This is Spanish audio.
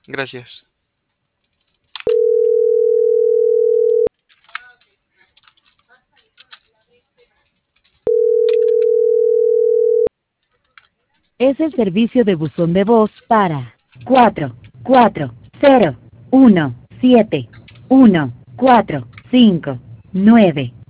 Gracias. Es el servicio de buzón de voz para 440171459.